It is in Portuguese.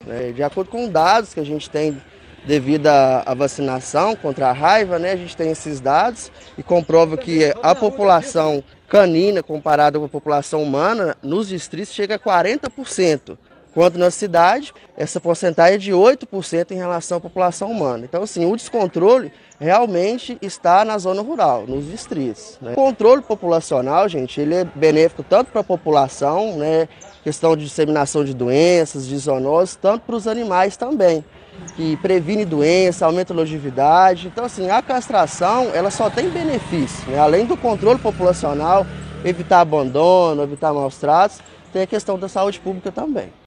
né? De acordo com dados que a gente tem devido à vacinação contra a raiva, né, a gente tem esses dados e comprova que a população canina comparada com a população humana nos distritos chega a 40%. Quanto na cidade, essa porcentagem é de 8% em relação à população humana. Então, assim, o descontrole realmente está na zona rural, nos distritos, né? O controle populacional, gente, ele é benéfico tanto para a população, né, questão de disseminação de doenças, de zoonoses, tanto para os animais também, que previne doença, aumenta a longevidade. Então, assim, a castração, ela só tem benefício, né? Além do controle populacional, evitar abandono, evitar maus tratos, tem a questão da saúde pública também.